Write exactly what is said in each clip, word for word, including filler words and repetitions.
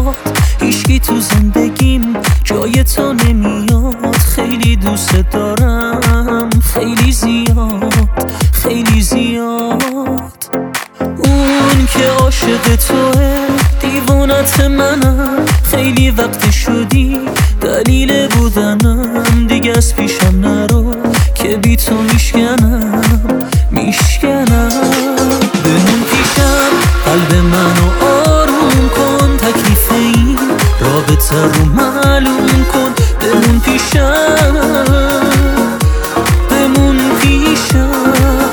باهات هیچکی تو زندگیم جای تو نمیاد. خیلی دوست دارم، خیلی زیاد، خیلی زیاد. اون که عاشق توه دیوانت منم، خیلی وقت شدی دلیل بودنم. دیگه از پیشم نرو که بی تو میشکنم میشکنم. بمون پیشم، قلب منو آروم کن، تکلیف این رابطه رو معلوم کن. بمون پیشم، بمون پیشم.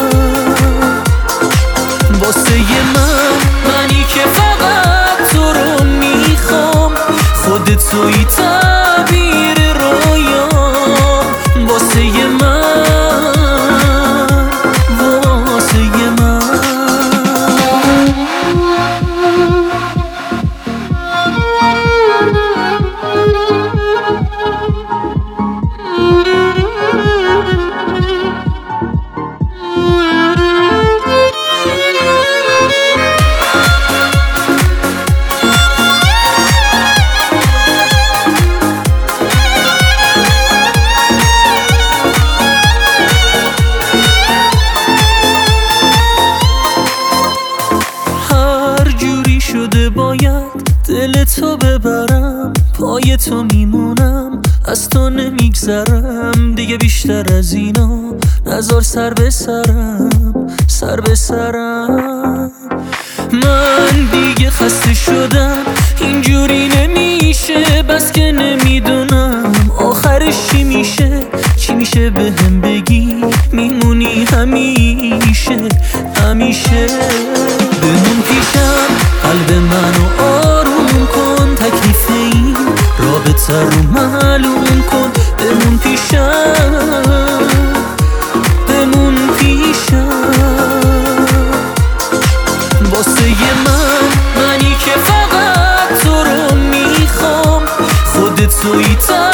واسه من، منی که فقط تو رو میخوام، خودت توی تعبیر رویام. واسه من، واسه من. شده باید دل تو ببرم، پای تو میمونم، از تو نمیگذرم. دیگه بیشتر از اینا نذار سر به سرم، سر به سرم. من دیگه خسته شدم، اینجوری نمیشه، بس که نمیدونم آخرش چی میشه. چی میشه بهم بگی، میمونی همیشه همیشه. بمون پیشم، قلب منو آروم کن، تکلیف این رابطه رو معلوم کن. بمون پیشم، بمون پیشم. واسه من، منی که فقط تو رو میخوام، خودت توی